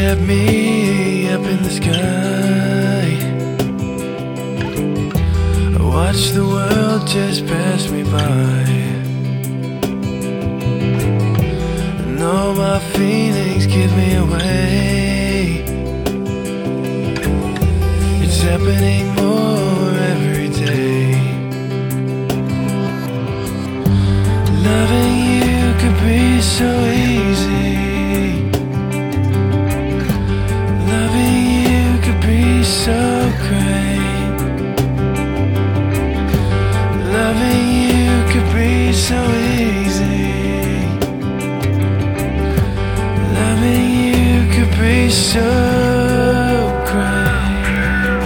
kept me up in the sky. I watched the world just pass me by, and all my feelings give me away. It's happening more every day. Loving you could be so easy. Loving you could be so great. Loving you could be so easy. Loving you could be so great.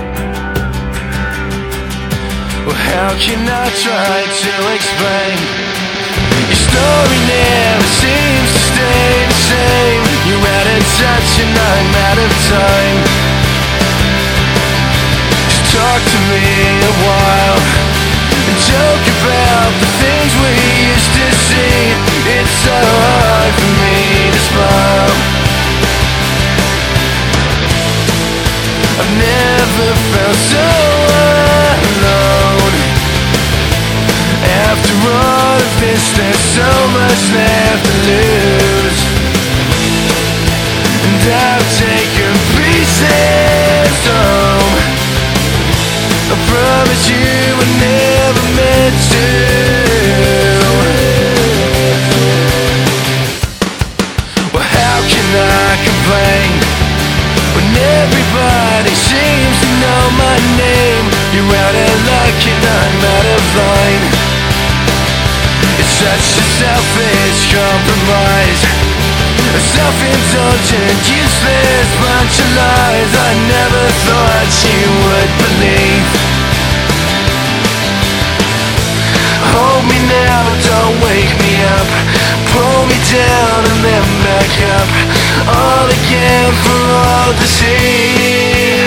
Well, how can I try to explain? Your story never seems to stay the same. You're out of touch and I'm out of time. Just talk to me a while and joke about the things we used to see. It's so hard for me to smile. I've never felt so alone. After all of this, there's so much left to lose, and I've taken pieces home. I promise you I never meant to. Well, how can I complain when everybody seems to know my name? You're out of luck and I'm out of line. It's such a selfish compromise, a self-indulgent, useless bunch of lies I never thought you would believe. Hold me now, don't wake me up. Pull me down and then back up, all again for all to see.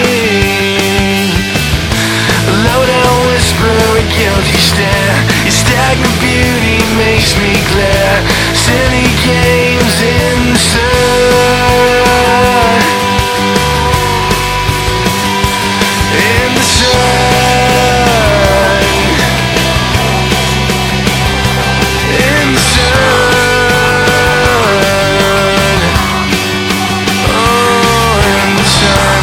Low down whisper, a guilty stare. Your stagnant beauty makes me glare. Silly games in the sun. In the sun. In the sun. Oh, in the sun.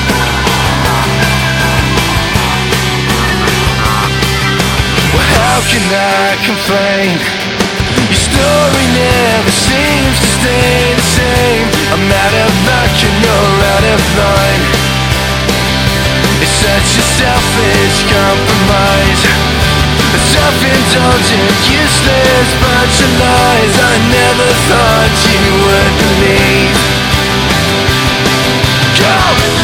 Well, how can I complain? Your story never seems to stay the same. I'm out of luck and you're out of line. It's such a selfish compromise, a self-indulgent, useless bunch of lies I never thought you would believe. Go!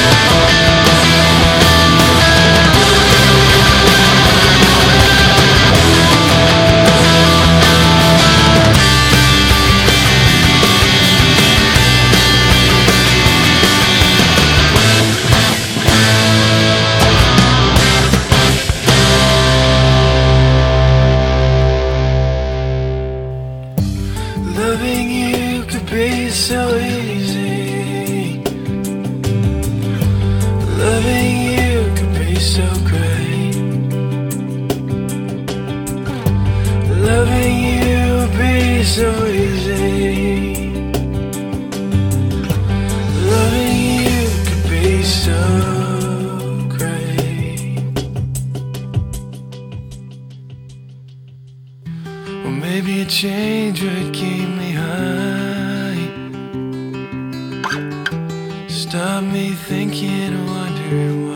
Loving you could be so easy. Loving you could be so great. Loving you would be so easy. Loving you could be so great. Well, maybe a change would keep me high, stop me thinking and wondering why.